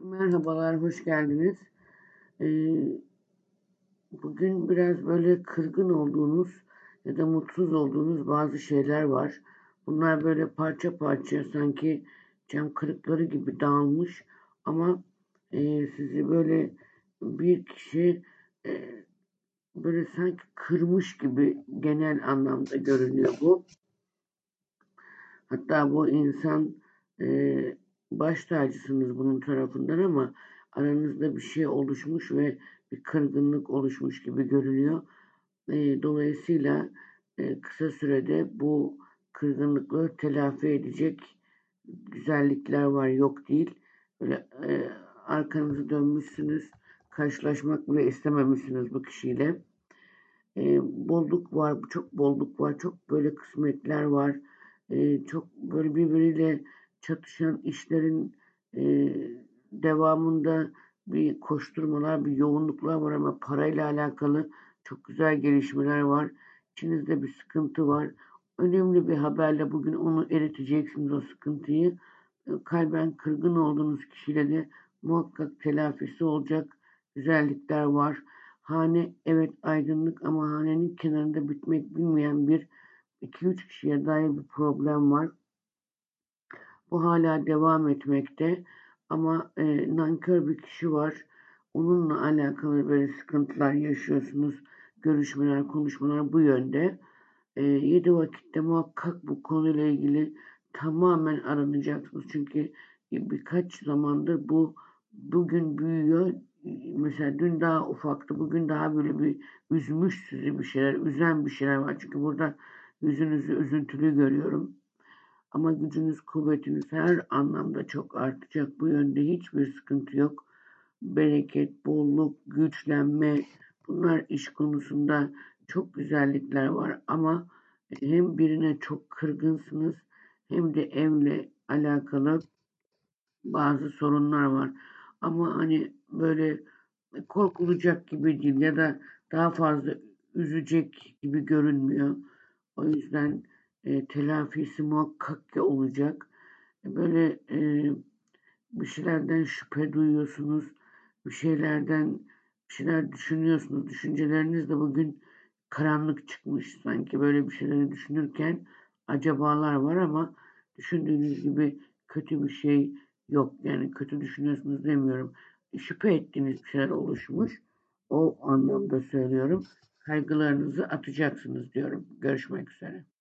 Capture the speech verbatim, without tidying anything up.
Merhabalar, hoş geldiniz. Ee, bugün biraz böyle kırgın olduğunuz ya da mutsuz olduğunuz bazı şeyler var. Bunlar böyle parça parça sanki cam kırıkları gibi dağılmış ama e, sizi böyle bir kişi e, böyle sanki kırmış gibi genel anlamda görünüyor bu. Hatta bu insan e, baş tacısınız bunun tarafından ama aranızda bir şey oluşmuş ve bir kırgınlık oluşmuş gibi görünüyor. E, dolayısıyla e, kısa sürede bu kırgınlıkları telafi edecek güzellikler var, yok değil. Böyle e, arkanızı dönmüşsünüz, karşılaşmak bile istememişsiniz bu kişiyle. E, bolluk var, çok bolluk var, çok böyle kısmetler var. E, çok böyle birbiriyle çatışan işlerin e, devamında bir koşturmalar, bir yoğunluklar var ama parayla alakalı çok güzel gelişmeler var. İçinizde bir sıkıntı var. Önemli bir haberle bugün onu eriteceksiniz o sıkıntıyı. E, kalben kırgın olduğunuz kişiyle de muhakkak telafisi olacak güzellikler var. Hane evet aydınlık ama hanenin kenarında bitmek bilmeyen bir iki üç kişiye dair bir problem var. Bu hala devam etmekte ama e, nankör bir kişi var. Onunla alakalı böyle sıkıntılar yaşıyorsunuz. Görüşmeler, konuşmalar bu yönde. E, yedi vakitte muhakkak bu konuyla ilgili tamamen aranacaksınız. Çünkü birkaç zamandır bu bugün büyüyor. Mesela dün daha ufaktı. Bugün daha böyle bir üzmüş sizi bir şeyler, üzen bir şeyler var. Çünkü burada yüzünüzü üzüntülü görüyorum. Ama gücünüz, kuvvetiniz her anlamda çok artacak. Bu yönde hiçbir sıkıntı yok. Bereket, bolluk, güçlenme bunlar iş konusunda çok güzellikler var ama hem birine çok kırgınsınız hem de evle alakalı bazı sorunlar var. Ama hani böyle korkulacak gibi değil ya da daha fazla üzecek gibi görünmüyor. O yüzden e, telafisi muhakkak ki olacak. E, Böyle e, bir şeylerden şüphe duyuyorsunuz. Bir şeylerden bir şeyler düşünüyorsunuz. Düşünceleriniz de bugün karanlık çıkmış. Sanki böyle bir şeyleri düşünürken acabalar var ama düşündüğünüz gibi kötü bir şey yok. Yani kötü düşünüyorsunuz demiyorum. Şüphe ettiğiniz bir şeyler oluşmuş. O anlamda söylüyorum. Kaygılarınızı atacaksınız diyorum. Görüşmek üzere.